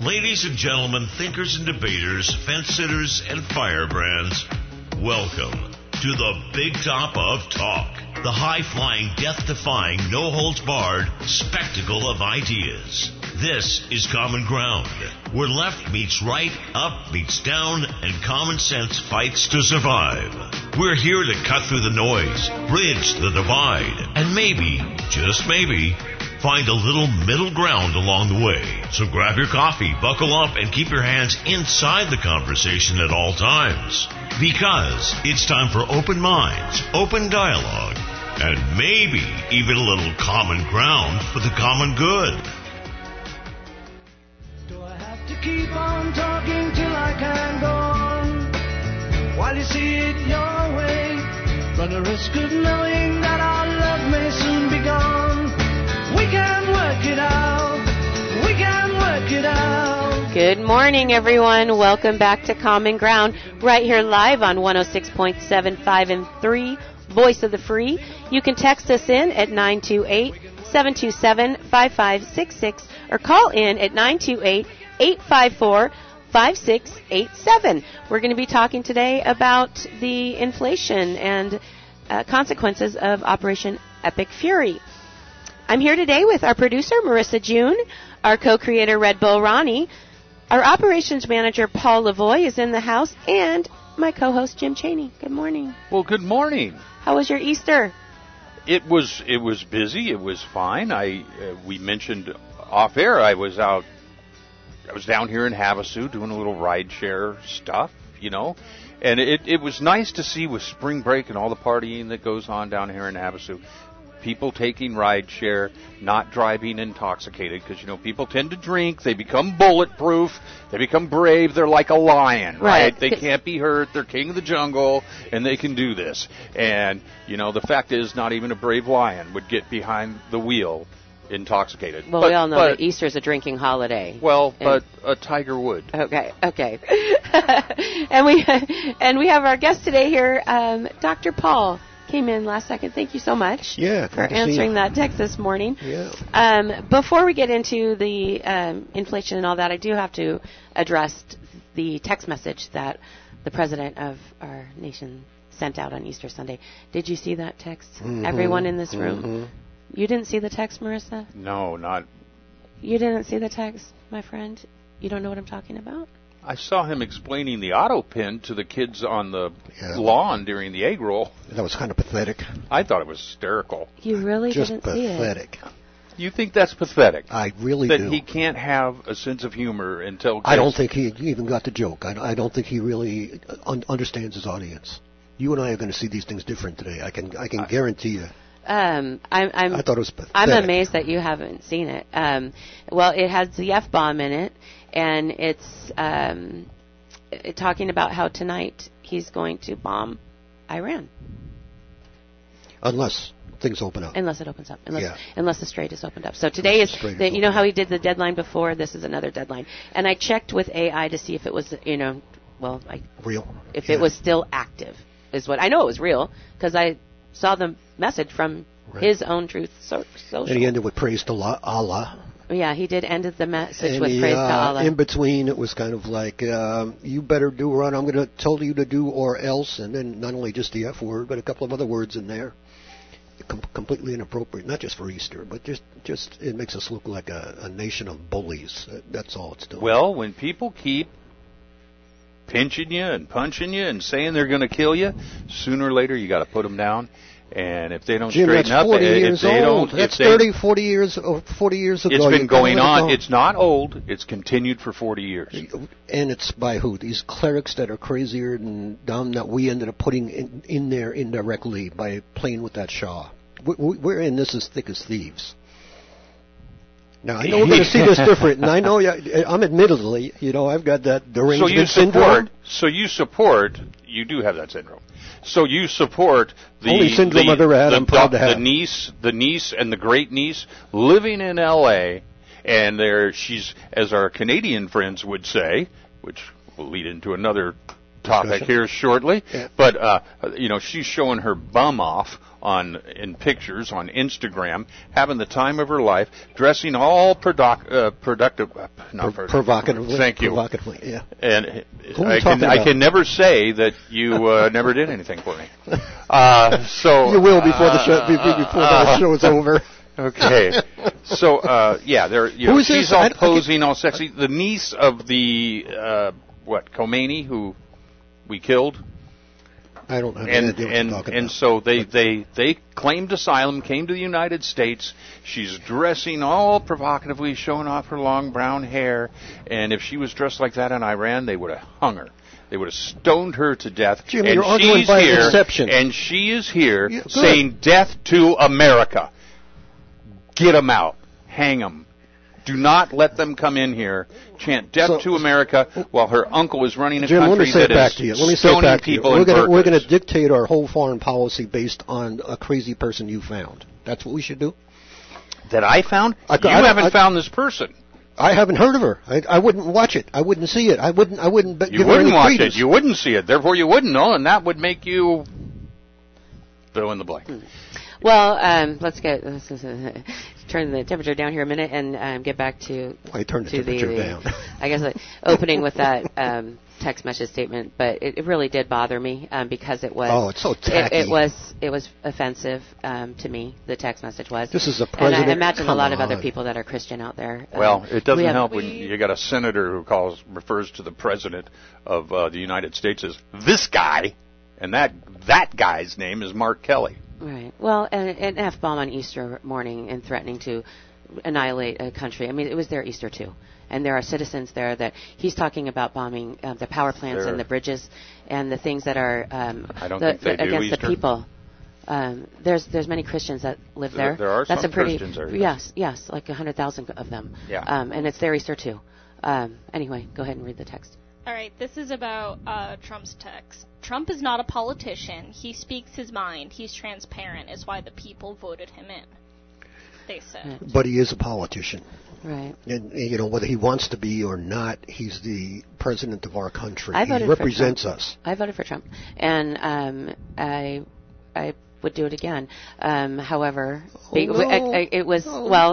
Ladies and gentlemen, thinkers and debaters, fence-sitters, and firebrands, welcome to the Big Top of Talk, the high-flying, death-defying, no-holds-barred spectacle of ideas. This is Common Ground, where left meets right, up meets down, and common sense fights to survive. We're here to cut through the noise, bridge the divide, and maybe, just maybe, find a little middle ground along the way. So grab your coffee, buckle up, and keep your hands inside the conversation at all times. Because it's time for open minds, open dialogue, and maybe even a little common ground for the common good. Do I have to keep on talking till I can go on? While you see it your way, run a risk of knowing that our love may soon be gone. We can work it out. We can work it out. Good morning, everyone. Welcome back to Common Ground, right here live on 106.75 and 3, Voice of the Free. You can text us in at 928-727-5566 or call in at 928-854-5687. We're going to be talking today about the inflation and consequences of Operation Epic Fury. I'm here today with our producer, Marissa June, our co-creator, Red Bull Ronnie, our operations manager, Paul Lavoie, is in the house, and my co-host, Jim Chaney. Good morning. Well, good morning. How was your Easter? It was busy. It was fine. We mentioned off air. I was down here in Havasu doing a little rideshare stuff, and it was nice to see with spring break and all the partying that goes on down here in Havasu. People taking rideshare, not driving intoxicated, because, people tend to drink. They become bulletproof. They become brave. They're like a lion, right? They can't be hurt. They're king of the jungle, and they can do this. And, the fact is, not even a brave lion would get behind the wheel intoxicated. Well, we all know that Easter's a drinking holiday. Well, but a tiger would. Okay. and we have our guest today here, Dr. Paul. Came in last second. Thank you so much for answering that text this morning. Yeah. Before we get into the inflation and all that, I do have to address the text message that the president of our nation sent out on Easter Sunday. Did you see that text? Mm-hmm. Everyone in this room? Mm-hmm. You didn't see the text, Marissa? No, not. You didn't see the text, my friend? You don't know what I'm talking about? I saw him explaining the auto pin to the kids on the lawn during the egg roll. That was kind of pathetic. I thought it was hysterical. You really didn't see it? Just pathetic. You think that's pathetic? I really do. That he can't have a sense of humor until... I don't think he even got the joke. I don't think he really understands his audience. You and I are going to see these things different today. I can guarantee you. I thought it was pathetic. I'm amazed that you haven't seen it. Well, it has the F-bomb in it. And it's talking about how tonight he's going to bomb Iran. Unless things open up. Unless it opens up. Unless the strait is opened up. So today is, how he did the deadline before? This is another deadline. And I checked with AI to see if it was, real. If it was still active, is what I know it was real, because I saw the message from his own Truth Social. And he ended with praise to Allah. Yeah, he did end the message with praise to Allah. In between, it was kind of like, you better do what I'm going to tell you to do or else, and then not only just the F word, but a couple of other words in there. Completely inappropriate, not just for Easter, but just it makes us look like a nation of bullies. That's all it's doing. Well, when people keep pinching you and punching you and saying they're going to kill you, sooner or later you got to put them down. And if they don't straighten up, if they don't, that's 30, 40 years ago. It's been going on. It's not old. It's continued for 40 years. And it's by who? These clerics that are crazier than dumb that we ended up putting in there indirectly by playing with that Shah. We're in this as thick as thieves. Now, I know we're going to see this different, and I know I'm admittedly, I've got that derangement syndrome. You do have that syndrome. So you support the only syndrome I've ever had. I'm proud to have the niece and the great niece living in L.A. and she's, as our Canadian friends would say, which will lead into another topic here shortly. Yeah. But, she's showing her bum off in pictures on Instagram, having the time of her life, dressing all provocatively. Thank you. Provocatively, yeah. And I can never say that you never did anything for me. So you will before the show is over. Okay. So she's all posing, all sexy. The niece of the Khomeini, who we killed. I don't have any idea what you're talking about. So they claimed asylum, came to the United States. She's dressing all provocatively, showing off her long brown hair. And if she was dressed like that in Iran, they would have hung her. They would have stoned her to death. Jimmy, and you're arguing by exception. And she is here saying death to America. Get them out. Hang them. Do not let them come in here, chant death to America while her uncle is running a country that is stoning people in Berkeley. We're going to dictate our whole foreign policy based on a crazy person you found. That's what we should do? That I found? You haven't found this person. I haven't heard of her. I wouldn't watch it. I wouldn't see it. I wouldn't give her any credence. You wouldn't watch it. You wouldn't see it. Therefore, you wouldn't know, and that would make you fill in the blank. Well, let's turn the temperature down here a minute and get back to the temperature down. I guess opening with that text message statement, but it really did bother me because it was. It's so tacky. It was offensive to me. The text message was. This is a president. And I imagine a lot of other people that are Christian out there. Well, it doesn't help when you got a senator who refers to the president of the United States as this guy, and that guy's name is Mark Kelly. Right. Well, an F-bomb on Easter morning and threatening to annihilate a country. I mean, it was their Easter too. And there are citizens there that he's talking about bombing the power plants and the bridges and the things that are against the people. There's many Christians that live there. There are some Christians there. Yes, like 100,000 of them. Yeah. And it's their Easter too. Anyway, go ahead and read the text. All right, this is about Trump's text. Trump is not a politician. He speaks his mind. He's transparent, is why the people voted him in, they said. But he is a politician. Right. And, whether he wants to be or not, he's the president of our country. He represents us. I voted for Trump. And I would do it again. However, it was,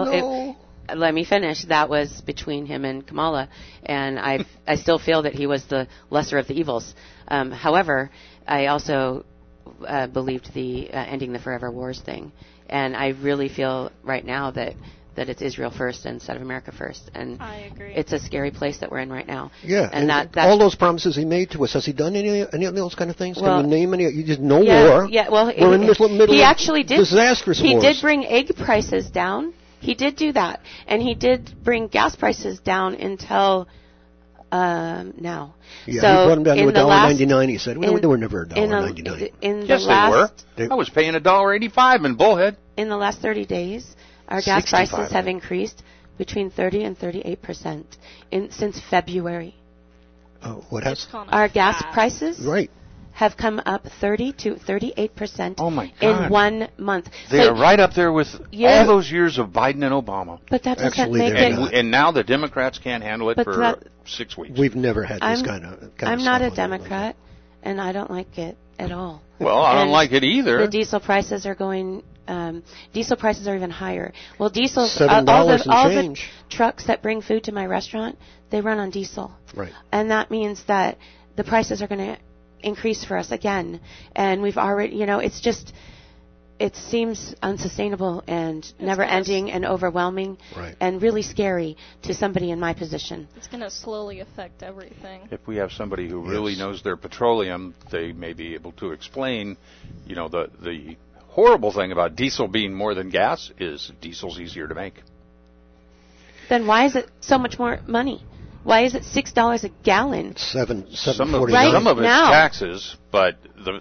let me finish. That was between him and Kamala, and I still feel that he was the lesser of the evils. However, I also believed the ending the forever wars thing, and I really feel right now that it's Israel first instead of America first, and I agree. It's a scary place that we're in right now. Yeah, and all those promises he made to us, has he done any of those kind of things? Can you name any? You just no war. Yeah, well, we're in the middle he actually did disastrous wars. He did bring egg prices down. He did do that, and he did bring gas prices down until now. Yeah, so he brought them down to $1.99. He said, "Well, they were never $1.99." Yes, they were. I was paying $1.85 in Bullhead. In the last 30 days, our gas prices have increased between 30 and 38% since February. Oh, what has our gas prices? Right. Have come up 30 to 38% oh my God. in 1 month. They are right up there with all those years of Biden and Obama. But that doesn't make it. And now the Democrats can't handle it for 6 weeks. We've never had this kind of I'm not a Democrat, and I don't like it at all. Well, I don't like it either. The diesel prices are going. Diesel prices are even higher. Well, diesel. $7 all the trucks that bring food to my restaurant, they run on diesel. Right. And that means that the prices are going to increase for us again, and we've already, it seems unsustainable and never ending and overwhelming and really scary to somebody in my position. It's going to slowly affect everything. If we have somebody who really knows their petroleum, they may be able to explain, the horrible thing about diesel being more than gas is diesel's easier to make. Then why is it so much more money? Why is it $6 a gallon? Some of it's taxes, but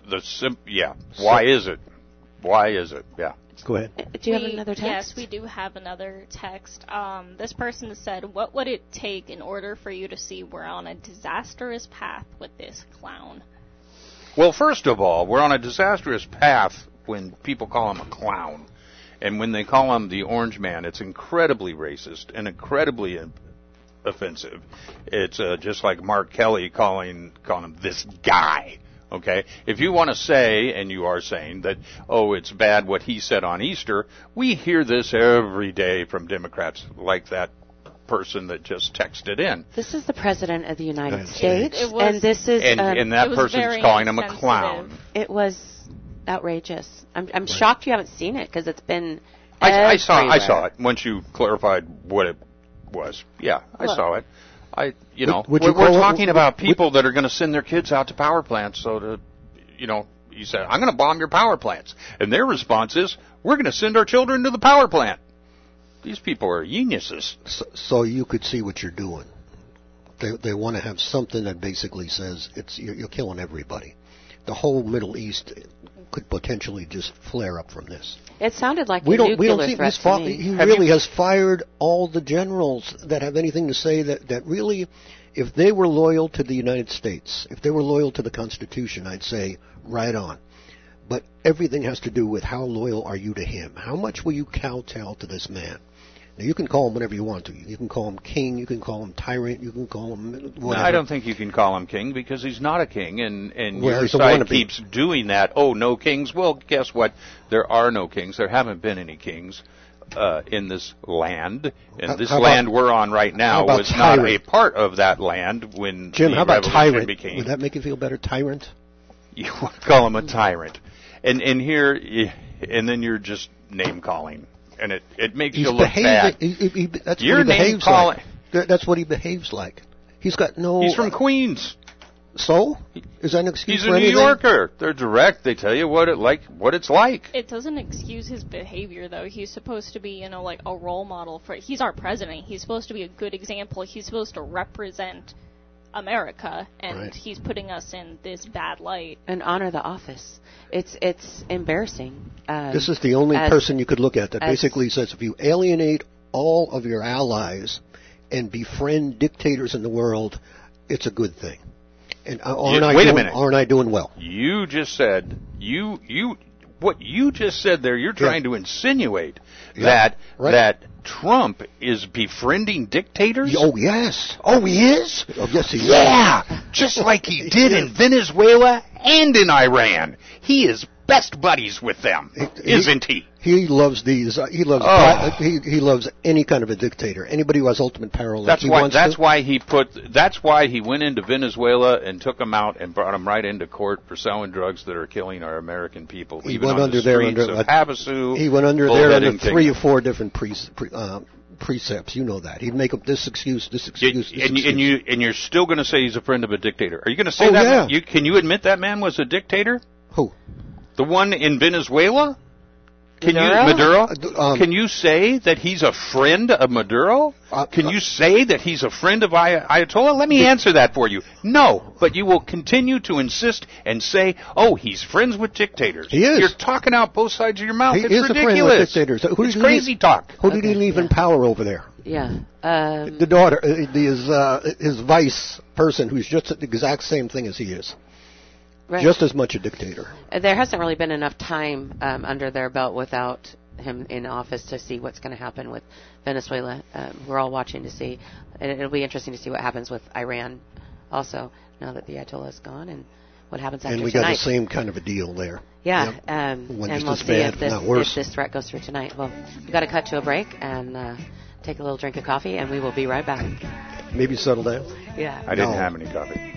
why is it? Why is it? Yeah. Go ahead. Do you have another text? Yes, we do have another text. This person said, "What would it take in order for you to see we're on a disastrous path with this clown?" Well, first of all, we're on a disastrous path when people call him a clown, and when they call him the Orange Man, it's incredibly racist and incredibly offensive. It's just like Mark Kelly calling him this guy. Okay? If you want to say, and you are saying, that, oh, it's bad what he said on Easter, we hear this every day from Democrats, like that person that just texted in. This is the President of the United States, and this is... And that person's calling him a clown. It was outrageous. I'm shocked you haven't seen it, because it's been I saw it once you clarified what it was. Yeah, I saw it. We're talking about people that are going to send their kids out to power plants. He said, I'm going to bomb your power plants. And their response is, we're going to send our children to the power plant. These people are geniuses. So you could see what you're doing. They want to have something that basically says you're killing everybody. The whole Middle East could potentially just flare up from this. It sounded like a nuclear threat to me. He really has fired all the generals that have anything to say that really, if they were loyal to the United States, if they were loyal to the Constitution, I'd say, right on. But everything has to do with how loyal are you to him. How much will you kowtow to this man? Now, you can call him whatever you want to. You can call him king, you can call him tyrant, you can call him whatever. No, I don't think you can call him king, because he's not a king, and your side keeps doing that. Oh, no kings. Well, guess what? There are no kings. There haven't been any kings in this land. And this land we're on right now was not a part of that land when Jim, the how about revolution tyrant? became. Would that make you feel better, tyrant? You want to call him a tyrant. And then you're just name-calling. And it makes you look bad. That's what he behaves like. That's what he behaves like. He's got no... He's from Queens. So? Is that an excuse for anything? He's a New Yorker. They're direct. They tell you what it's like. It doesn't excuse his behavior, though. He's supposed to be, like a role model for... He's our president. He's supposed to be a good example. He's supposed to represent America, and he's putting us in this bad light. And honor the office. It's embarrassing. This is the only person you could look at that basically says if you alienate all of your allies and befriend dictators in the world, it's a good thing. And aren't I doing well? You just said what you just said there. You're trying to insinuate that Trump is befriending dictators? Oh, yes. Oh, he is? Oh, yes, he is. Yeah, just like he did in Venezuela and in Iran. He is best buddies with them, isn't he? He loves these. He loves any kind of a dictator. Anybody who has ultimate power. That's why he went into Venezuela and took them out and brought them right into court for selling drugs that are killing our American people. He went under there under Havasu. He went under there under 3 or 4 different precepts. You know that. He'd make up this excuse. And you're still going to say he's a friend of a dictator. Are you going to say that? Yeah. Can you admit that man was a dictator? Who? The one in Venezuela? Maduro? Can you say that he's a friend of Maduro? Can you say that he's a friend of Ayatollah? Let me answer that for you. No, but you will continue to insist and say, oh, he's friends with dictators. He is. You're talking out both sides of your mouth. It's ridiculous. A friend with dictators. It's crazy talk. Who did he leave in power over there? Yeah. The daughter, his vice person, who's just the exact same thing as he is. Right. Just as much a dictator. There hasn't really been enough time under their belt without him in office to see what's going to happen with Venezuela. We're all watching to see. And it'll be interesting to see what happens with Iran also, now that the Ayatollah is gone, and what happens after tonight. And we got the same kind of a deal there. Yeah, yep. And we'll see if this threat goes through tonight. Well, we've got to cut to a break and take a little drink of coffee, and we will be right back. Maybe settle down? Yeah. I didn't have any coffee.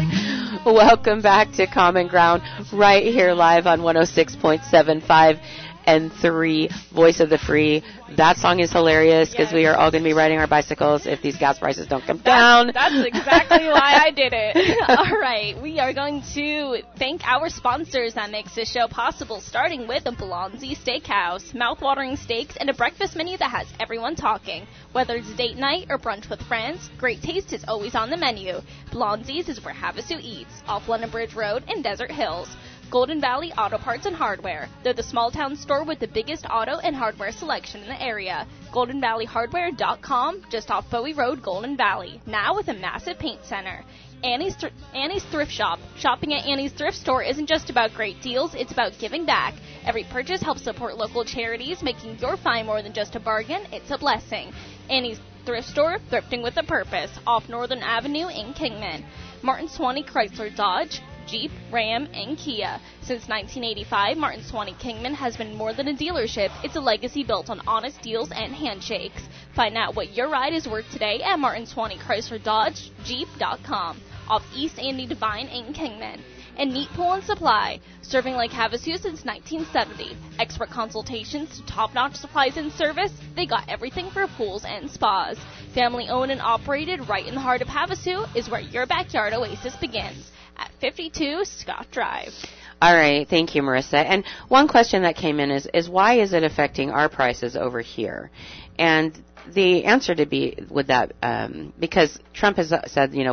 Welcome back to Common Ground, right here live on 106.75 And 3, Voice of the Free. That song is hilarious because we are all going to be riding our bicycles if these gas prices don't come down. That's exactly why I did it. All right, we are going to thank our sponsors that makes this show possible, starting with a Blondie Steakhouse. Mouth-watering steaks and a breakfast menu that has everyone talking. Whether it's date night or brunch with friends, great taste is always on the menu. Blondie's is where Havasu eats, off London Bridge Road in Desert Hills. Golden Valley Auto Parts and Hardware. They're the small town store with the biggest auto and hardware selection in the area. GoldenValleyHardware.com, just off Bowie Road, Golden Valley. Now with a massive paint center. Annie's Thrift Shop. Shopping at Annie's Thrift Store isn't just about great deals, it's about giving back. Every purchase helps support local charities, making your find more than just a bargain, it's a blessing. Annie's Thrift Store, thrifting with a purpose, off Northern Avenue in Kingman. Martin Swanee Chrysler Dodge, Jeep, Ram, and Kia. Since 1985, Martin Swanee Kingman has been more than a dealership. It's a legacy built on honest deals and handshakes. Find out what your ride is worth today at Martin Swanee Chrysler Dodge, Jeep.com, off East Andy Devine in Kingman. And Neat Pool and Supply, serving Lake Havasu since 1970. Expert consultations to top-notch supplies and service, they got everything for pools and spas. Family-owned and operated right in the heart of Havasu is where your backyard oasis begins, at 52 Scott Drive. All right, thank you, Marissa. And one question that came in is why is it affecting our prices over here? And the answer to be with that, because Trump has said, you know,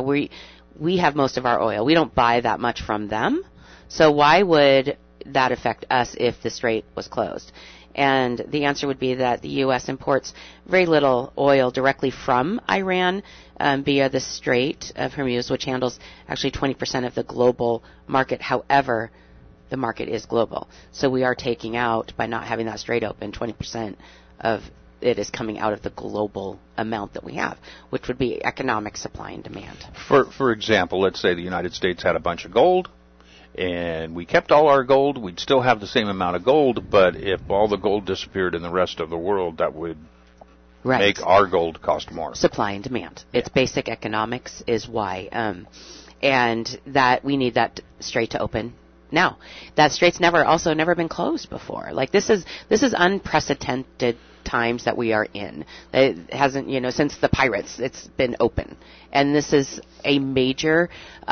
we have most of our oil. We don't buy that much from them. So why would that affect us if the strait was closed? And the answer would be that the U.S. imports very little oil directly from Iran via the Strait of Hormuz, which handles actually 20% of the global market. However, the market is global. So we are taking out, by not having that strait open, 20% of it is coming out of the global amount that we have, which would be economic supply and demand. For example, let's say the United States had a bunch of gold, and we kept all our gold, we'd still have the same amount of gold, but if all the gold disappeared in the rest of the world, that would make our gold cost more. Supply and demand. Yeah. It's basic economics is why. And that we need that strait to open now. That strait's never been closed before. Like this is unprecedented times that we are in. It hasn't, since the pirates, it's been open. And this is a major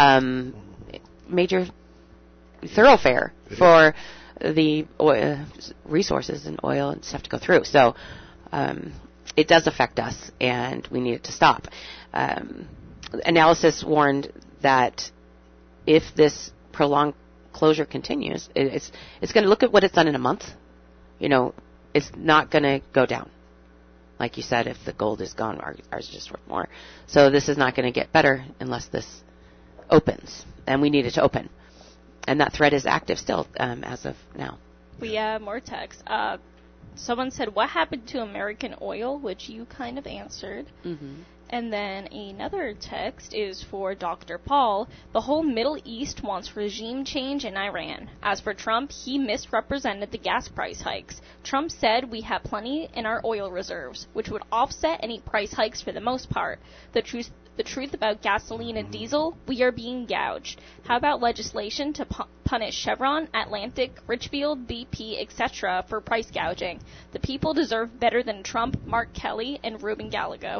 thoroughfare for the resources and oil and stuff to go through. So it does affect us, and we need it to stop. Analysis warned that if this prolonged closure continues, it's going to look at what it's done in a month. It's not going to go down. Like you said, if the gold is gone, ours is just worth more. So this is not going to get better unless this opens, and we need it to open. And that threat is active still as of now. We have more text. Someone said, what happened to American oil, which you kind of answered. Mm-hmm. And then another text is for Dr. Paul. The whole Middle East wants regime change in Iran. As for Trump, he misrepresented the gas price hikes. Trump said we have plenty in our oil reserves, which would offset any price hikes for the most part. The truth about gasoline and diesel, we are being gouged. How about legislation to punish Chevron, Atlantic, Richfield, BP, etc. for price gouging? The people deserve better than Trump, Mark Kelly, and Ruben Gallego.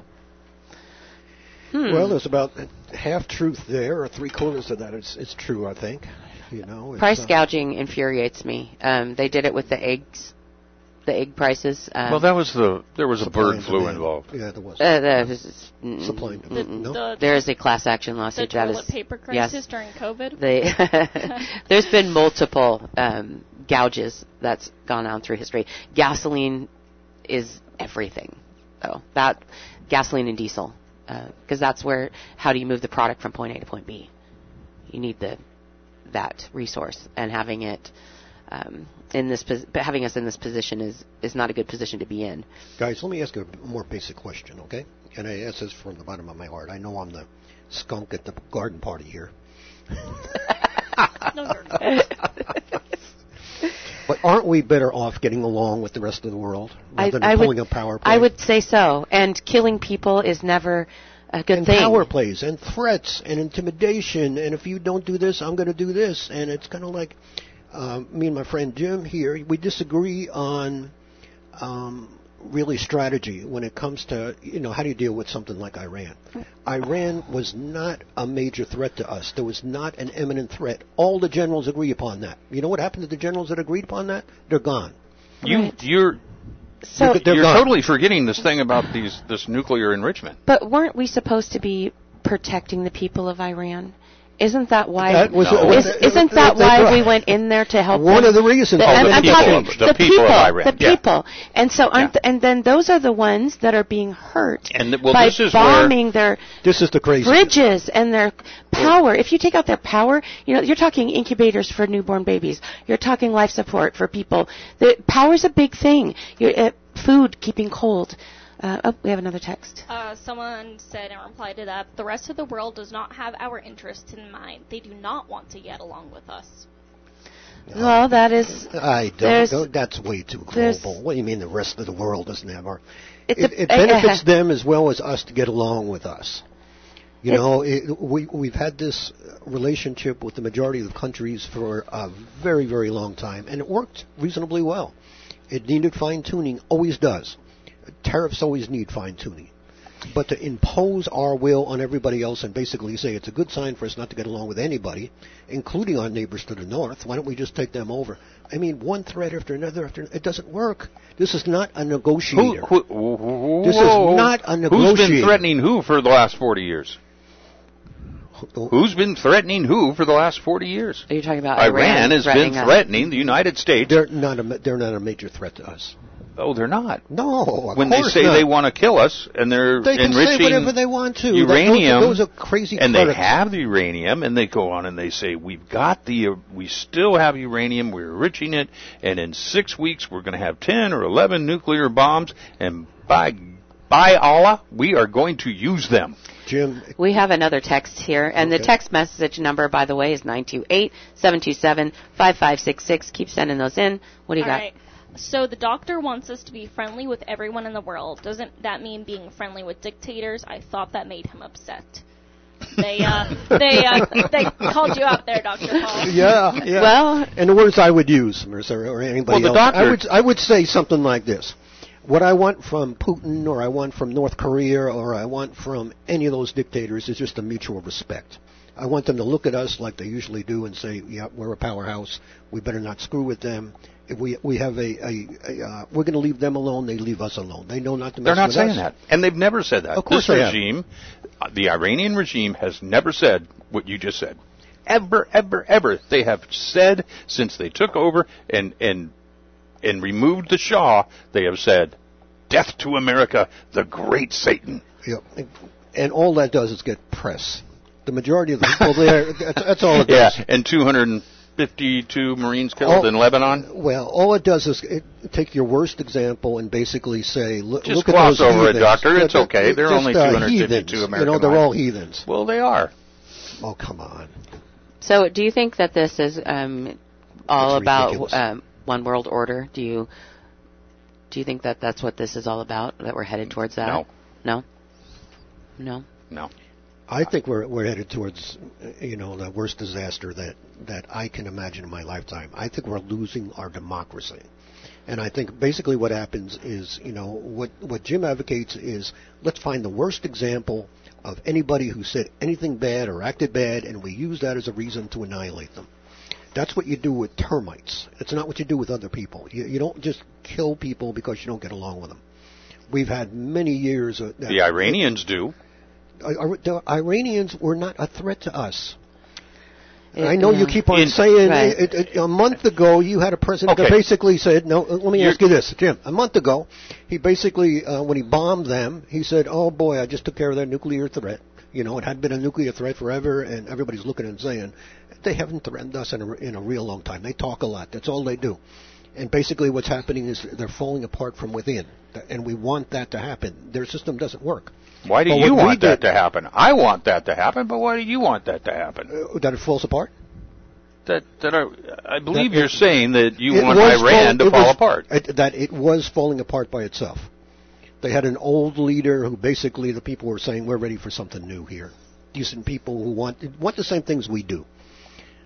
Well, there's about half truth there, or three quarters of that. It's true, I think. Price gouging infuriates me. They did it with the eggs. The egg prices. Well, there was a bird flu involved. Yeah, there was. Supply and demand. There is a class action lawsuit. The toilet paper crisis during COVID. There's been multiple gouges that's gone on through history. Gasoline is everything, though. That gasoline and diesel, because that's how do you move the product from point A to point B? You need that resource, and having it. Having us in this position is not a good position to be in. Guys, let me ask you a more basic question, okay? And I ask this from the bottom of my heart. I know I'm the skunk at the garden party here. No, you're not. But aren't we better off getting along with the rest of the world rather than pulling a power play? I would say so. And killing people is never a good thing. Power plays and threats and intimidation. And if you don't do this, I'm going to do this. And it's kind of like... me and my friend Jim here, we disagree on really strategy when it comes to, how do you deal with something like Iran. Iran was not a major threat to us. There was not an imminent threat. All the generals agree upon that. You know what happened to the generals that agreed upon that? They're gone. You're totally forgetting this thing about this nuclear enrichment. But weren't we supposed to be protecting the people of Iran? Isn't that why? Isn't that why we went in there to help? One of the reasons. The people of Iran. The people, and so and then those are the ones that are being hurt by bombing their. This is the crazy bridges and their power. If you take out their power, you're talking incubators for newborn babies. You're talking life support for people. The power's a big thing. Food, keeping cold. We have another text. Someone said in reply to that, the rest of the world does not have our interests in mind. They do not want to get along with us. Well, that is... That's way too global. What do you mean the rest of the world doesn't have our... It benefits them as well as us to get along with us. We've had this relationship with the majority of the countries for a very, very long time, and it worked reasonably well. It needed fine-tuning, always does. Tariffs always need fine-tuning. But to impose our will on everybody else and basically say it's a good sign for us not to get along with anybody, including our neighbors to the north, why don't we just take them over? I mean, one threat after another, it doesn't work. This is not a negotiator. This is not a negotiator. Who's been threatening who for the last 40 years? Who's been threatening who for the last 40 years? Are you talking about Iran has been threatening the United States. They're not a major threat to us. Oh, they're not. No, when they say they want to kill us and they're enriching say whatever they want to. Uranium, those are crazy. And they have the uranium, and they go on and they say we still have uranium. We're enriching it, and in 6 weeks we're going to have 10 or 11 nuclear bombs, and by Allah, we are going to use them. Jim, we have another text here, and the text message number, by the way, is 928-727-5566. Keep sending those in. What do you got? Right. So the doctor wants us to be friendly with everyone in the world. Doesn't that mean being friendly with dictators? I thought that made him upset. They called you out there, Dr. Paul. Yeah. Well, and the words I would use, Mercer, or anybody else, I would say something like this. What I want from Putin, or I want from North Korea, or I want from any of those dictators is just a mutual respect. I want them to look at us like they usually do and say, yeah, we're a powerhouse. We better not screw with them. If we have we're going to leave them alone. They leave us alone. They know not to mess with us. They're not saying that, and they've never said that. Of course, this regime, the Iranian regime, has never said what you just said. Ever, ever, ever. They have said since they took over and removed the Shah. They have said, "Death to America, the great Satan." Yeah, and all that does is get press. The majority of the people there, that's all it does. Yeah, and 252 Marines killed in Lebanon? Well, all it does is take your worst example and basically say, look at those gloss over heathens. It, Doctor. It's okay. They're only 252 American. They're all heathens. Well, they are. Oh, come on. So do you think that this is all about one world order? Do you think that that's what this is all about, that we're headed towards that? No. I think we're headed towards, the worst disaster that I can imagine in my lifetime. I think we're losing our democracy. And I think basically what happens is, what Jim advocates is let's find the worst example of anybody who said anything bad or acted bad, and we use that as a reason to annihilate them. That's what you do with termites. It's not what you do with other people. You don't just kill people because you don't get along with them. We've had many years of that. The Iranians do. The Iranians were not a threat to us. I know you keep on saying a month ago you had a president that basically said, no, let me ask you this, Jim. A month ago, he basically, when he bombed them, he said, oh boy, I just took care of their nuclear threat. It had been a nuclear threat forever, and everybody's looking and saying, they haven't threatened us in a real long time. They talk a lot. That's all they do. And basically what's happening is they're falling apart from within. And we want that to happen. Their system doesn't work. Why do you want that to happen? I want that to happen, but why do you want that to happen? That it falls apart? I believe you're saying that you want Iran to fall apart. That it was falling apart by itself. They had an old leader who basically the people were saying, we're ready for something new here. Decent people who want the same things we do.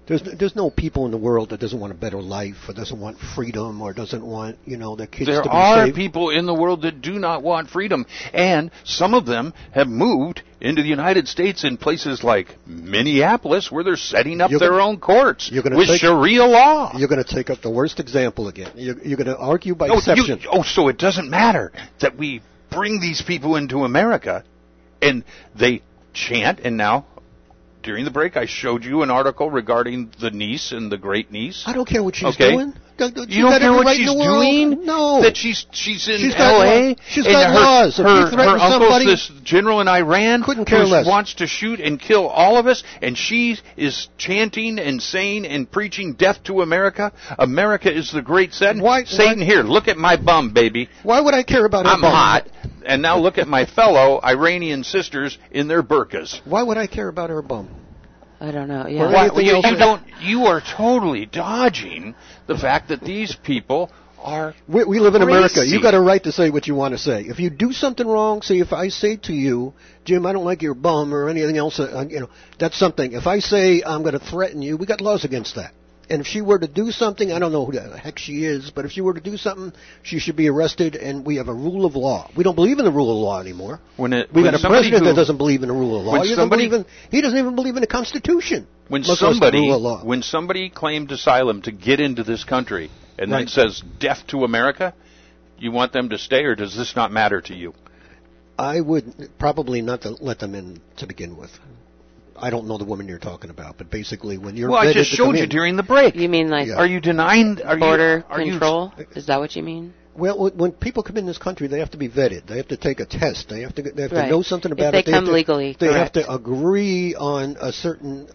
There's no people in the world that doesn't want a better life or doesn't want freedom or doesn't want, their kids to be safe. There are people in the world that do not want freedom, and some of them have moved into the United States in places like Minneapolis, where they're setting up their own courts with Sharia law. You're going to take up the worst example again. You're going to argue by exception. So it doesn't matter that we bring these people into America, and they chant, and now, during the break, I showed you an article regarding the niece and the great niece. I don't care what she's doing. You don't care what she's doing? No. That she's in L.A.? She's got laws. Her uncle's this general in Iran couldn't care less. Wants to shoot and kill all of us, and she is chanting and saying and preaching death to America. America is the great Satan. Satan, here, look at my bum, baby. Why would I care about her bum? I'm hot. And now look at my fellow Iranian sisters in their burqas. Why would I care about her bum? I don't know. Yeah. You are totally dodging the fact that these people are. We live in America. You got a right to say what you want to say. If you do something wrong, say if I say to you, Jim, I don't like your bum or anything else, that's something. If I say I'm going to threaten you, we got laws against that. And if she were to do something, I don't know who the heck she is, but if she were to do something, she should be arrested, and we have a rule of law. We don't believe in the rule of law anymore. We got a president that doesn't believe in the rule of law. He doesn't even believe in the Constitution. When somebody claimed asylum to get into this country and then says death to America, you want them to stay, or does this not matter to you? I would probably not let them in to begin with. I don't know the woman you're talking about, but basically when you're I just showed you during the break. You mean like are you denying border control? Is that what you mean? Well, when people come in this country, they have to be vetted. They have to take a test. They have to know something about it. If they come legally, they have to agree on a certain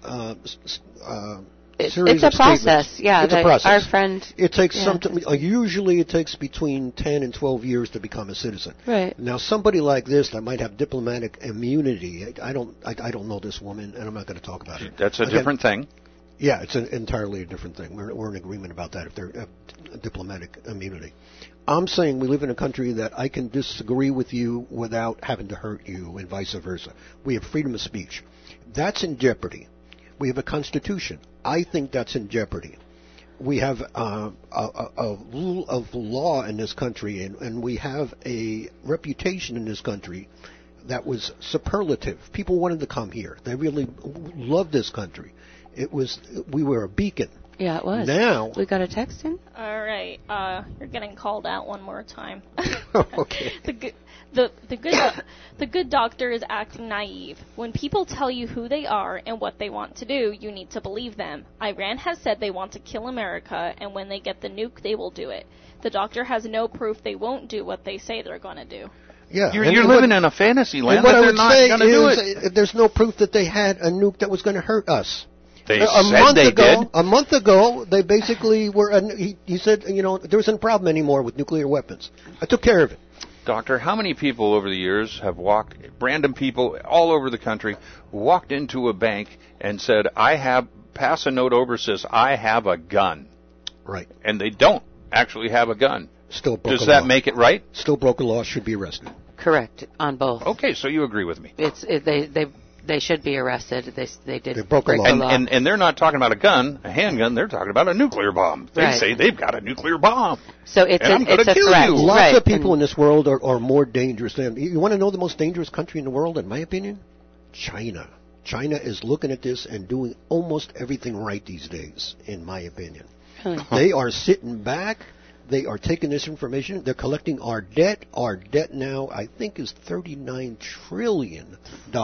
it's a process. Yeah, it's a process. Our friend. It takes something. Usually, it takes between 10 and 12 years to become a citizen. Right. Now, somebody like this that might have diplomatic immunity. I don't know this woman, and I'm not going to talk about it. That's a different thing. Yeah, it's an entirely different thing. We're in agreement about that. If they're diplomatic immunity, I'm saying we live in a country that I can disagree with you without having to hurt you, and vice versa. We have freedom of speech. That's in jeopardy. We have a constitution. I think that's in jeopardy. We have a rule of law in this country, and we have a reputation in this country that was superlative. People wanted to come here. They really loved this country. We were a beacon. Yeah, it was. Now we got a text in. All right, you're getting called out one more time. Okay. The good doctor is acting naive. When people tell you who they are and what they want to do, you need to believe them. Iran has said they want to kill America, and when they get the nuke, they will do it. The doctor has no proof they won't do what they say they're going to do. Yeah, you're living in a fantasy land. What I would say is there's no proof that they had a nuke that was going to hurt us. They said they did. A month ago, they basically were. He said, there wasn't a problem anymore with nuclear weapons. I took care of it. Doctor, how many people over the years have random people all over the country, walked into a bank and said, pass a note over, says, I have a gun. Right. And they don't actually have a gun. Still broke Does that make it right? Still broke a law, should be arrested. Correct, on both. Okay, so you agree with me. They should be arrested. They did. They broke break the law. And they're not talking about a gun, a handgun. They're talking about a nuclear bomb. They say they've got a nuclear bomb. So it's a threat. You. Lots of people in this world are more dangerous than. You want to know the most dangerous country in the world, in my opinion? China. China is looking at this and doing almost everything right these days, in my opinion. They are sitting back. They are taking this information. They're collecting our debt. Our debt now, I think, is $39 trillion.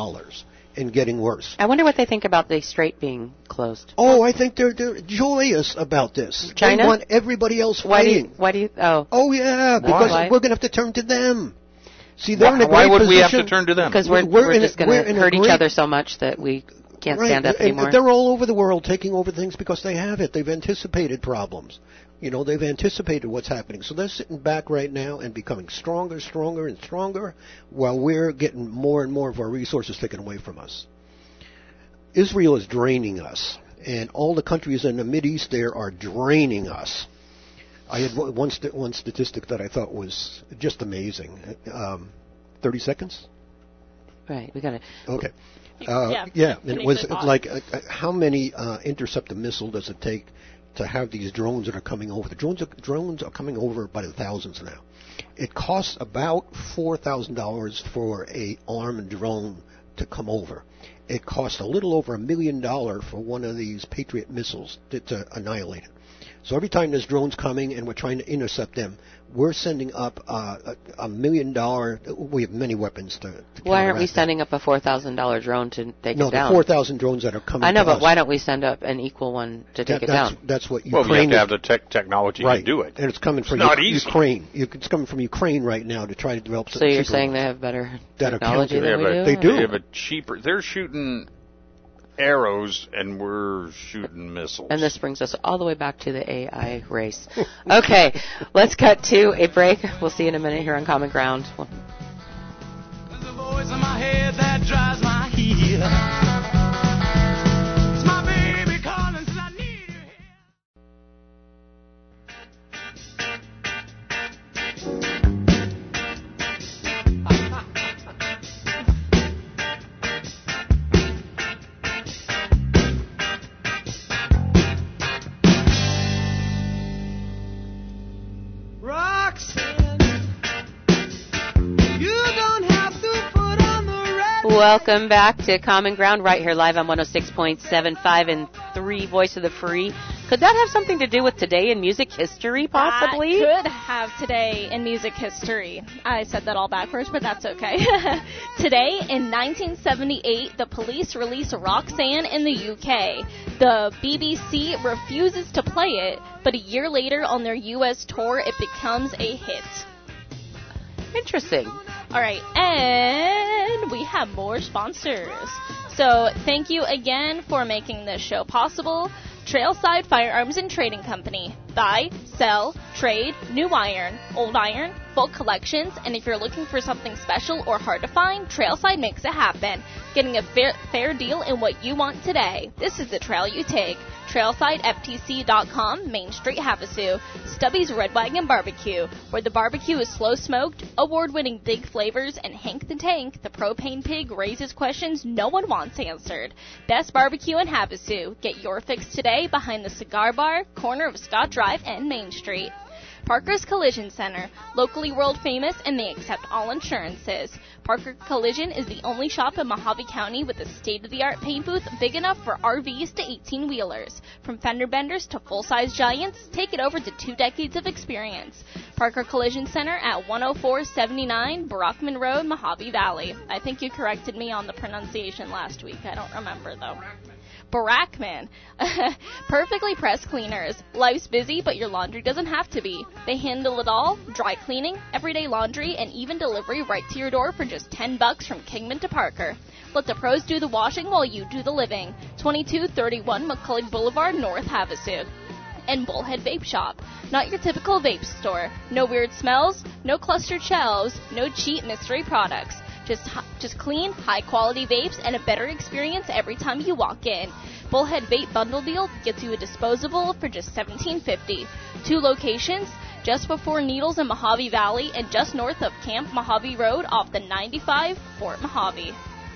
And getting worse. I wonder what they think about the strait being closed. Oh, I think they're joyous about this. China? They want everybody else fighting. Why do you? Oh. Oh, yeah, because we're going to have to turn to them. See, they're in a great Why would position. we have to turn to them? Because we're just going to hurt each other so much that we can't stand up anymore. And they're all over the world taking over things because they have it. They've anticipated problems. They've anticipated what's happening. So they're sitting back right now and becoming stronger and stronger while we're getting more and more of our resources taken away from us. Israel is draining us, and all the countries in the Mideast there are draining us. I had one statistic that I thought was just amazing. 30 seconds? Right, we got it. Okay. Yeah, and it was like, how many interceptor missile does it take to have these drones that are coming over? The drones are coming over by the thousands now. It costs about $4,000 for a armed drone to come over. It costs a little over $1 million for one of these Patriot missiles to annihilate it. So every time there's drones coming and we're trying to intercept them, we're sending up $1 million. We have many weapons to Why aren't we sending up a $4,000 drone to take it down? No, the 4,000 drones that are coming. I know, but us. Why don't we send up an equal one to take it down? That's what Ukraine. Well, we have to have the technology to do it, and it's coming from Ukraine. It's coming from Ukraine right now to try to develop. So you're saying they have better technology than we do? They do. They have a cheaper. They're shooting arrows and we're shooting missiles. And this brings us all the way back to the AI race. Okay, let's cut to a break. We'll see you in a minute here on Common Ground. There's a voice in my head that drives my heel. It's my baby calling, says I need you here. Welcome back to Common Ground right here live on 106.75 and 3 Voice of the Free. Could that have something to do with today in music history, possibly? That could have today in music history. I said that all backwards, but that's okay. Today, in 1978, the Police release Roxanne in the UK. The BBC refuses to play it, but a year later on their US tour, it becomes a hit. Interesting. All right, and we have more sponsors. So thank you again for making this show possible. Trailside Firearms and Trading Company. Buy, sell, trade, new iron, old iron, full collections, and if you're looking for something special or hard to find, Trailside makes it happen. Getting a fair deal in what you want today. This is the trail you take. TrailsideFTC.com, Main Street, Havasu. Stubby's Red Wagon Barbecue, where the barbecue is slow smoked, award-winning big flavors, and Hank the Tank, the propane pig, raises questions no one wants answered. Best barbecue in Havasu. Get your fix today behind the Cigar Bar, corner of Scott Drive and Main Street. Parker's Collision Center, locally world famous, and they accept all insurances. Parker Collision is the only shop in Mojave County with a state-of-the-art paint booth big enough for RVs to 18-wheelers. From fender benders to full-size giants, take it over to 2 decades of experience. Parker Collision Center at 10479 Brockman Road, Mojave Valley. I think you corrected me on the pronunciation last week. I don't remember, though. Barackman. Perfectly pressed cleaners. Life's busy, but your laundry doesn't have to be. They handle it all. Dry cleaning, everyday laundry, and even delivery right to your door for just $10 from Kingman to Parker. Let the pros do the washing while you do the living. 2231 McCullough Boulevard, North Havasu. And Bullhead Vape Shop. Not your typical vape store. No weird smells, no clustered shelves, no cheap mystery products. Just clean, high-quality vapes and a better experience every time you walk in. Bullhead Vape Bundle Deal gets you a disposable for just $17.50. 2 locations, just before Needles in Mojave Valley and just north of Camp Mojave Road off the 95, Fort Mojave.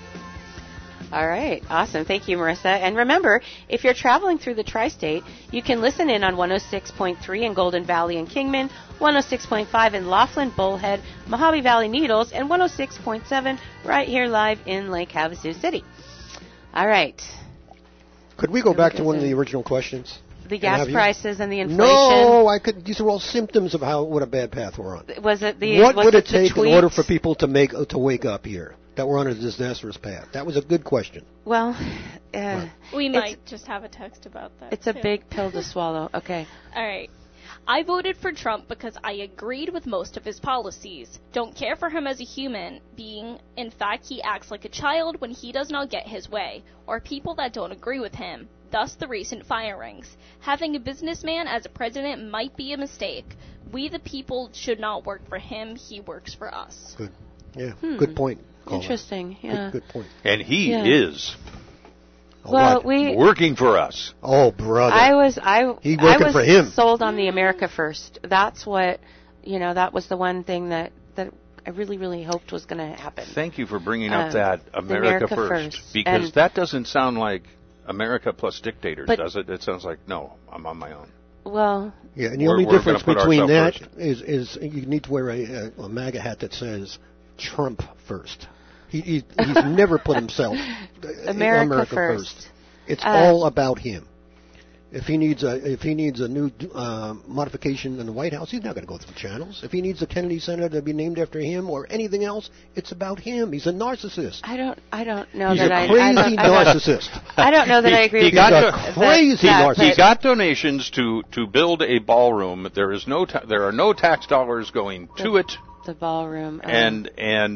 All right. Awesome. Thank you, Marissa. And remember, if you're traveling through the tri-state, you can listen in on 106.3 in Golden Valley and Kingman, 106.5 in Laughlin, Bullhead, Mojave Valley, Needles, and 106.7 right here live in Lake Havasu City. All right. Could we go back to one of the original questions? The gas prices and the inflation. No, I could. These are all symptoms of what a bad path we're on. Was it the? What would it take in order for people to wake up here? That we're on a disastrous path? That was a good question. Well, we might just have a text about that. It's a big pill to swallow. Okay. All right. I voted for Trump because I agreed with most of his policies. Don't care for him as a human being. In fact, he acts like a child when he does not get his way, or people that don't agree with him. Thus the recent firings. Having a businessman as a president might be a mistake. We the people should not work for him. He works for us. Good. Yeah. Good point. Interesting. Yeah. Good point. And he is. Well, working for us. Oh, brother! He working for him. Sold on the America First. That's what that was the one thing that I really, really hoped was going to happen. Thank you for bringing up that America first, because and that doesn't sound like America plus dictators, does it? It sounds like, no, I'm on my own. Well, yeah, and the only difference between that is you need to wear a MAGA hat that says Trump first. He's never put himself America first. It's all about him. If he needs a new modification in the White House, he's not going to go through channels. If he needs the Kennedy Center to be named after him or anything else, it's about him. He's a narcissist. I don't know he's that a crazy narcissist. I don't know that I agree with you. He's a crazy narcissist. He got donations to build a ballroom. There are no tax dollars going to it. The ballroom, and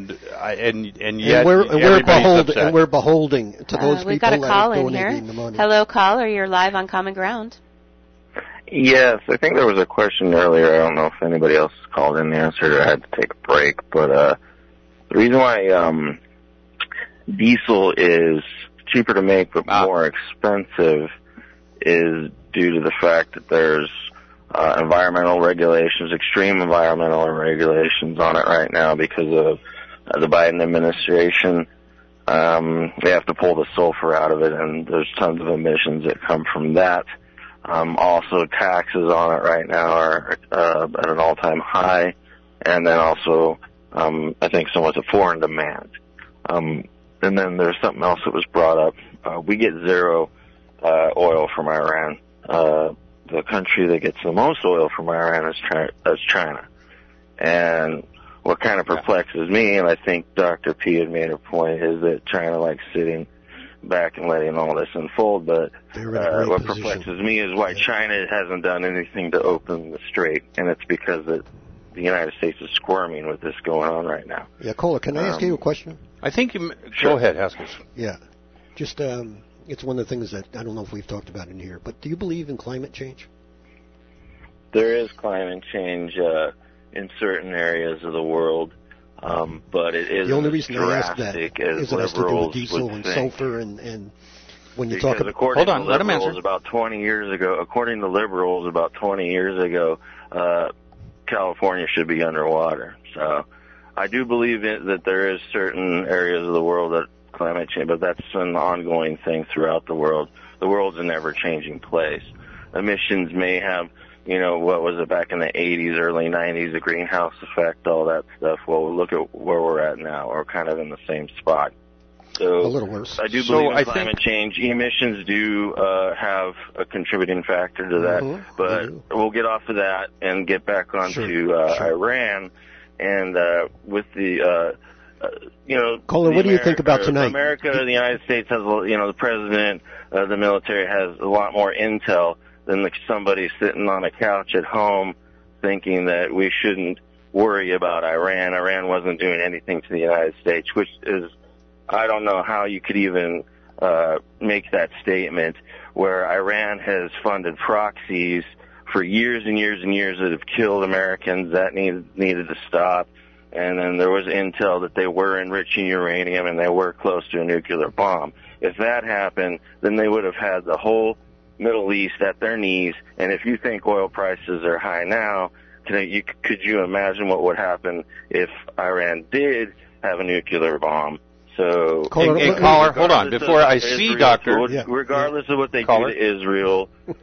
yet we're beholding to those we've people got a call that are in here. The money. Hello, caller. You're live on Common Ground. Yes, I think there was a question earlier. I don't know if anybody else called in and answered it. I had to take a break, but the reason why diesel is cheaper to make but more expensive is due to the fact that there's environmental regulations, extreme environmental regulations on it right now because of the Biden administration. They have to pull the sulfur out of it, and there's tons of emissions that come from that. Also, taxes on it right now are at an all-time high, and then also, I think somewhat a foreign demand. And then there's something else that was brought up. We get zero oil from Iran. The country that gets the most oil from Iran is China. And what kind of perplexes me, and I think Dr. P had made a point, is that China likes sitting back and letting all this unfold. But what perplexes me is why China hasn't done anything to open the strait, and it's because the United States is squirming with this going on right now. Yeah, Kohler, can I ask you a question? I think you... Sure. Go ahead, ask us. Yeah. Just... it's one of the things that I don't know if we've talked about in here, but do you believe in climate change? There is climate change in certain areas of the world, but it is the only reason I ask that is it has to do with diesel and sulfur and when you talk about... Hold on, let him answer. About 20 years ago, according to liberals, about 20 years ago, California should be underwater. So I do believe that there is certain areas of the world that climate change, but that's an ongoing thing throughout the world. The world's an ever-changing place. Emissions may have, what was it back in the 80s, early 90s, the greenhouse effect, all that stuff. Well, look at where we're at now. We're kind of in the same spot. So a little worse. I do believe in climate change. Emissions do have a contributing factor to that, but we'll get off of that and get back onto Iran. And with the... Kohler, what do you think about tonight? America, the United States has, the president, the military has a lot more intel than somebody sitting on a couch at home thinking that we shouldn't worry about Iran. Iran wasn't doing anything to the United States, which is, I don't know how you could even make that statement, where Iran has funded proxies for years and years and years that have killed Americans. That needed to stop. And then there was intel that they were enriching uranium and they were close to a nuclear bomb. If that happened, then they would have had the whole Middle East at their knees. And if you think oil prices are high now, could you imagine what would happen if Iran did have a nuclear bomb? So, caller, hold on. Before I see Doctor... Regardless of what they do to Israel,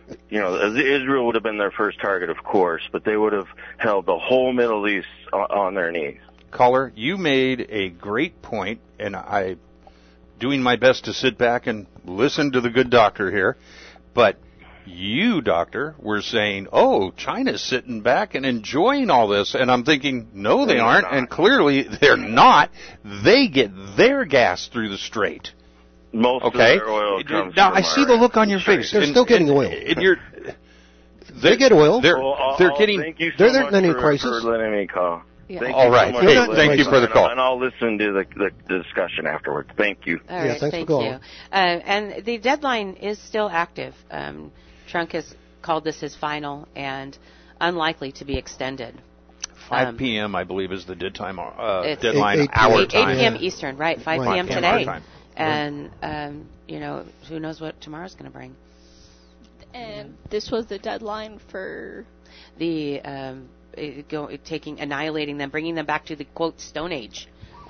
Israel would have been their first target, of course, but they would have held the whole Middle East on their knees. Caller, you made a great point, and I'm doing my best to sit back and listen to the good doctor here, but you, Doctor, were saying, China's sitting back and enjoying all this. And I'm thinking, no, they aren't. And clearly they're not. They get their gas through the strait. Most of their oil comes now, from I see the look on your face. They're still getting oil. They get oil. They're getting... Thank you so there much aren't any crisis. for letting me call. Yeah. All right. Thank you for the call. And I'll listen to the discussion afterwards. Thank you. All right, thanks for calling. You. And the deadline is still active. Trump has called this his final and unlikely to be extended. 5 p.m., I believe, is the deadline, our 8 time. p.m. Eastern, right, 5 p.m. today. Time. And, who knows what tomorrow's going to bring. And this was the deadline for... The annihilating them, bringing them back to the quote Stone Age.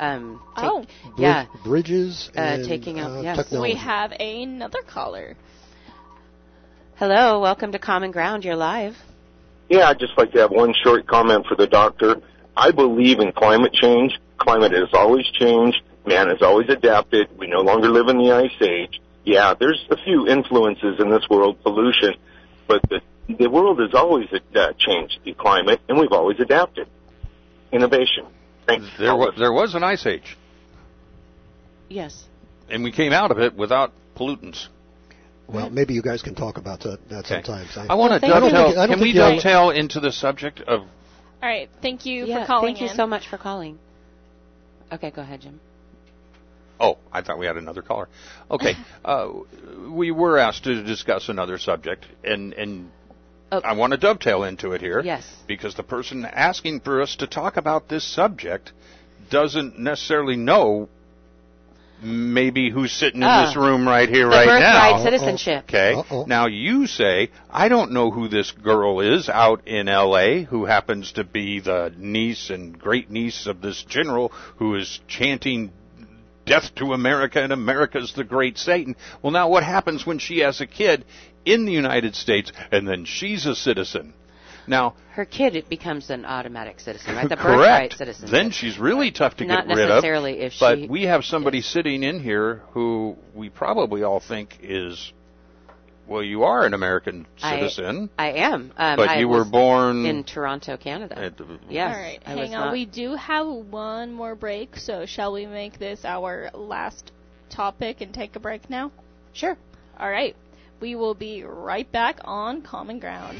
Bridges and taking out. Yes. Technology. We have another caller. Hello, welcome to Common Ground. You're live. Yeah, I'd just like to have one short comment for the doctor. I believe in climate change. Climate has always changed. Man has always adapted. We no longer live in the Ice Age. Yeah, there's a few influences in this world, pollution, but the world has always changed the climate, and we've always adapted. Innovation. Thanks. There was an Ice Age. Yes. And we came out of it without pollutants. Well, maybe you guys can talk about that sometimes. I want to dovetail. Can we dovetail into the subject of... All right. Thank you for calling Thank you so much for calling. Okay, go ahead, Jim. Oh, I thought we had another caller. Okay. We were asked to discuss another subject, and I want to dovetail into it here. Yes. Because the person asking for us to talk about this subject doesn't necessarily know maybe who's sitting in this room right here, right now. Birthright citizenship. Okay. Now you say, I don't know who this girl is out in L.A. who happens to be the niece and great niece of this general who is chanting death to America and America's the great Satan. Well, now what happens when she has a kid in the United States and then she's a citizen? Now, her kid becomes an automatic citizen, right? The correct. Birthright citizen. Then she's really tough to get rid of. Not necessarily if she... But we have somebody sitting in here who we probably all think is, well, you are an American citizen. I am. But you were born... in Toronto, Canada. Yes. All right, hang on. We do have one more break, so shall we make this our last topic and take a break now? Sure. All right. We will be right back on Common Ground.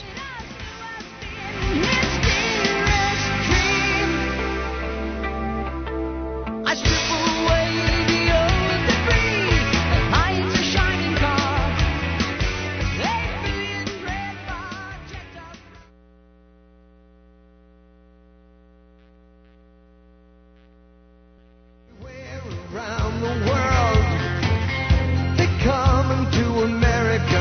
I strip away the old debris and hide the shining cars. 8 billion red projectiles. Everywhere around the world, they're coming to America.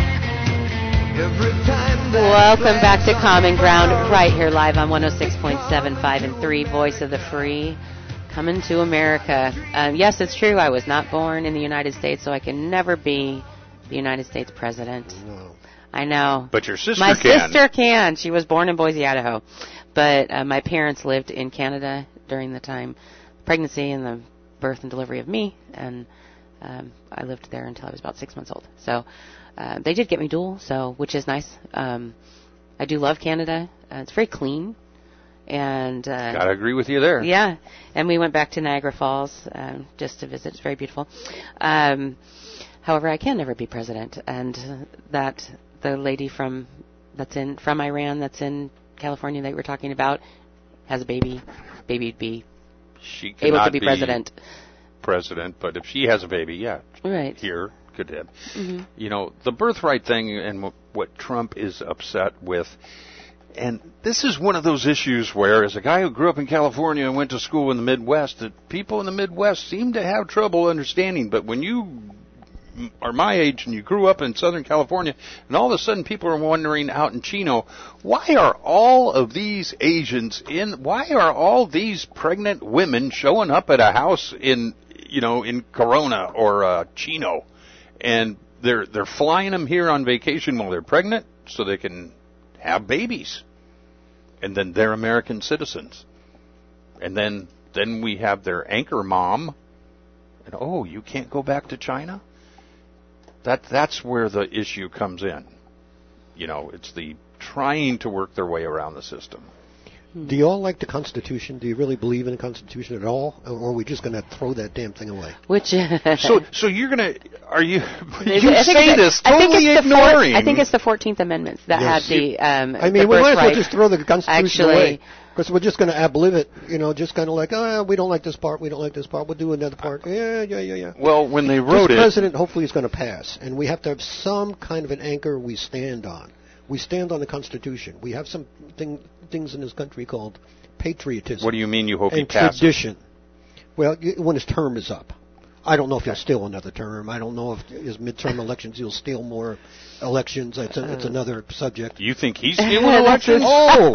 Every time. Welcome back to Common Ground, right here live on 106.7, 5 and 3, Voice of the Free. Coming to America. Yes, it's true. I was not born in the United States, so I can never be the United States president. No. I know. But your sister can. My can. sister can. She was born in Boise, Idaho. But my parents lived in Canada during the time pregnancy and the birth and delivery of me, and I lived there until I was about 6 months old. So they did get me dual, which is nice. I do love Canada. It's very clean. And gotta agree with you there. Yeah, and we went back to Niagara Falls just to visit. It's very beautiful. However, I can never be president, and that the lady from Iran that's in California that we were talking about has a baby. Baby'd be able to be president. But if she has a baby, yeah, right here could have. Mm-hmm. You know, the birthright thing and what Trump is upset with. And this is one of those issues where, as a guy who grew up in California and went to school in the Midwest, that people in the Midwest seem to have trouble understanding. But when you are my age and you grew up in Southern California, and all of a sudden people are wondering out in Chino, why are all of these Asians why are all these pregnant women showing up at a house in Corona or Chino? And they're flying them here on vacation while they're pregnant so they can have babies, and then they're American citizens, and then we have their anchor mom, and you can't go back to China. That's where the issue comes in. It's the trying to work their way around the system. Do you all like the Constitution? Do you really believe in the Constitution at all, or are we just going to throw that damn thing away? So you're going to? Are you? You say this totally ignoring. I think it's the 14th Amendment that had the. we might as well just throw the Constitution away, because we're just going to outlive it. Just kind of like, we don't like this part, we don't like this part. We'll do another part. Yeah. Well, when they wrote this president, hopefully, is going to pass, and we have to have some kind of an anchor we stand on. We stand on the Constitution. We have some things in this country called patriotism. What do you mean you hope he passes? Tradition. Well, when his term is up. I don't know if he'll steal another term. I don't know if his midterm elections he'll steal more elections. It's another subject. You think he's stealing elections?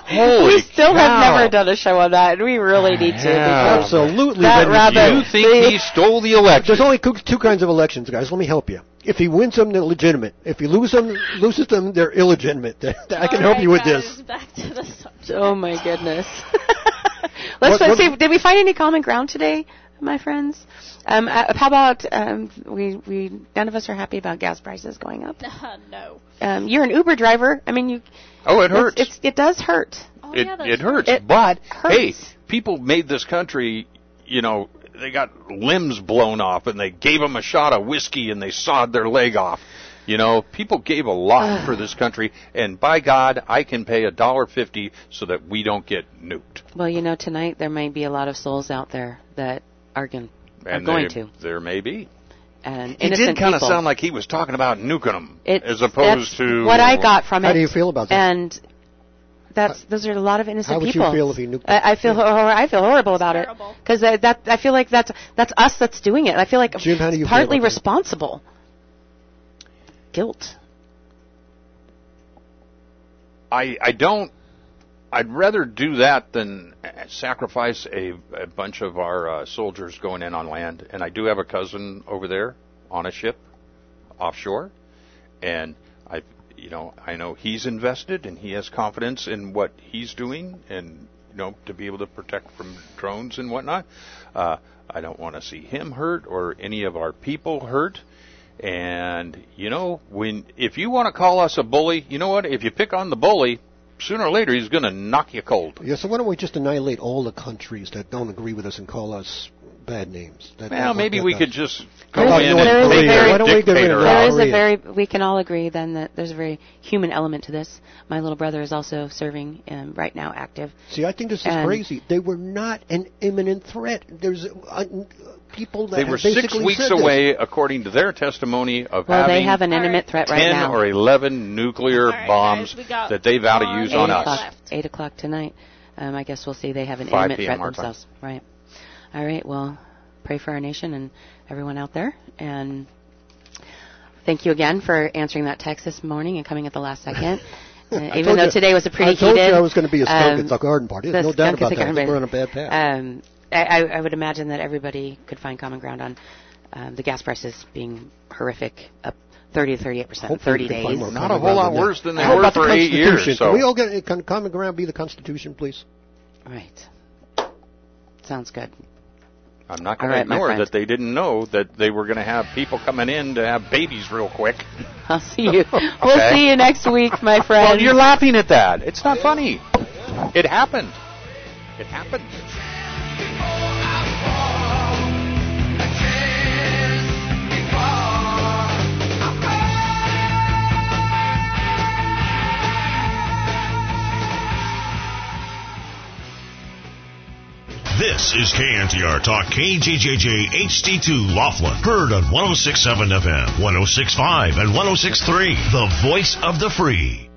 Holy we still cow. have never done a show on that, and we really need to. Absolutely. That rabbit, you think he stole the election? There's only two kinds of elections, guys. Let me help you. If he wins them, they're legitimate. If he loses them, they're illegitimate. I can help you with this. Back to the subject. Oh my goodness. Let's see. Did we find any common ground today, my friends? How about we none of us are happy about gas prices going up. No. You're an Uber driver. I mean, it hurts. It does hurt. Oh, It hurts. It but hurts. hey, people made this country. They got limbs blown off, and they gave them a shot of whiskey, and they sawed their leg off. People gave a lot for this country, and by God, I can pay $1.50 so that we don't get nuked. Well, tonight there might be a lot of souls out there that are going to. There may be. And it did kind of sound like he was talking about nuking them, as opposed to what I got from it. How do you feel about that? And those are a a lot of innocent people. How would you feel if he nuked them? I feel horrible about it because I feel like that's us that's doing it. I feel like Jim, how do you partly feel about responsible. Guilt. I don't. I'd rather do that than sacrifice a bunch of our soldiers going in on land. And I do have a cousin over there on a ship offshore, and I know he's invested and he has confidence in what he's doing, and to be able to protect from drones and whatnot. I don't want to see him hurt or any of our people hurt. And if you want to call us a bully, you know what? If you pick on the bully, sooner or later he's going to knock you cold. Yeah. So why don't we just annihilate all the countries that don't agree with us and call us bad names? Maybe we could just go in and make a dictator. We can all agree then that there's a very human element to this. My little brother is also serving right now, active. See, I think this is crazy. They were not an imminent threat. There's people that they were 6 weeks away, according to their testimony, of having they have an imminent threat right now. 10 or 11 nuclear bombs that they vow to use on us. 8 o'clock tonight. I guess we'll see. They have an imminent threat themselves. Right. All right. Well, pray for our nation and everyone out there. And thank you again for answering that text this morning and coming at the last second. Even though today was a pretty heated... I told you I was going to be a skunk at the garden party. There's no doubt about that. I think we're on a bad path. I would imagine that everybody could find common ground on the gas prices being horrific, up 30 to 38% in 30 days. Not a whole lot worse than they were for 8 years. So. Can we all get common ground be the Constitution, please? Right. Sounds good. I'm not going to ignore that they didn't know that they were going to have people coming in to have babies real quick. I'll see you. We'll see you next week, my friend. Well, you're laughing at that. It's not funny. It happened. It happened. This is KNTR Talk, KJJJ HD2 Laughlin. Heard on 106.7 FM, 106.5, and 106.3. The voice of the free.